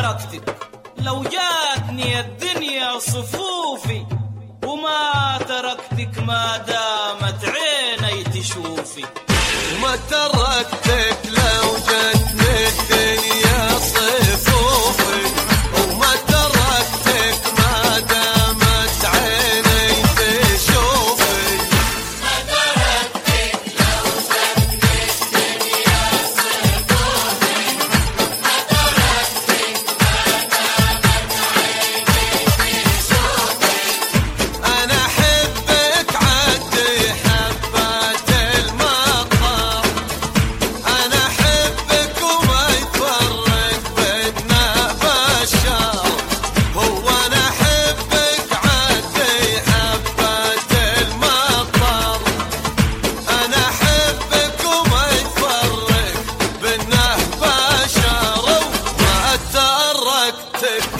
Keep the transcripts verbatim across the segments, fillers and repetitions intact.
تركتك لو جاتني الدنيا صفوفي، وما تركتك ما دامت عيني تشوفي. وما تركتك لو جاتني الدنيا صفوفي، وما تركتك ما دامت عيني تشوفي. ما تركتك لو جاتني الدنيا صفوفي، ما تركتك ما دامت عيني تشوفي. أنا أحبك عدي حبات المطر، أنا أحبك وما يفرق بيننا بشر. هو أنا أحبك عدي حبات المطر، أنا أحبك وما يفرق بيننا بشر. وما تركتك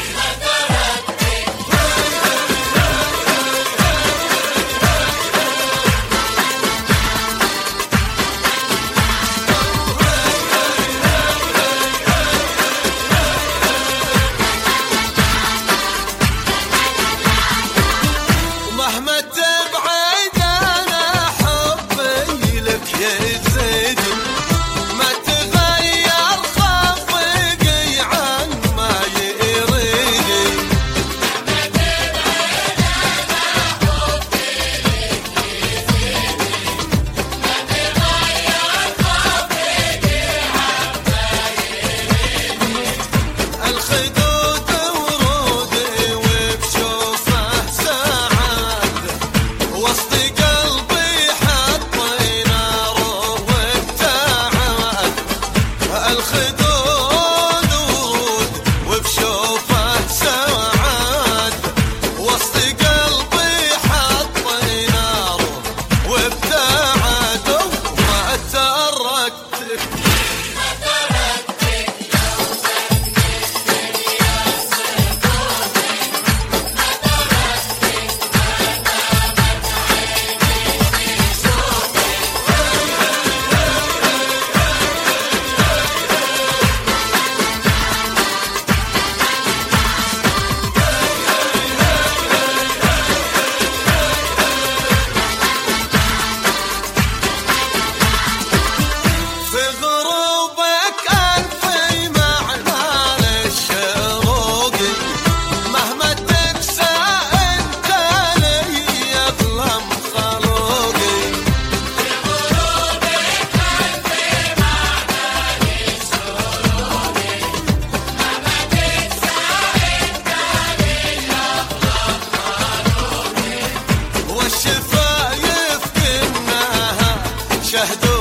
مهما تبعد أنا حبي لك يزيد، ما تغير خفقي عن ما يريد. ما تبعد أنا حبي لك يزيد، ما تغير خفقي عن ما يريد. الخدود ورودي وبشوفه سعاد، وسط قلبي حطي ناره وابتعد. الخدود ورود وبشوفه سعاد، وسط قلبي حطي ناره وابتعد. وما تركتك في غروبك ألفي معنى للشروق، مهما تكسى أنت لي يظلم خلوقي. في غروبك ألفي معنى للشروق، مهما تكسى أنت لي يظلم خلوقي. والشفايف كناها شهد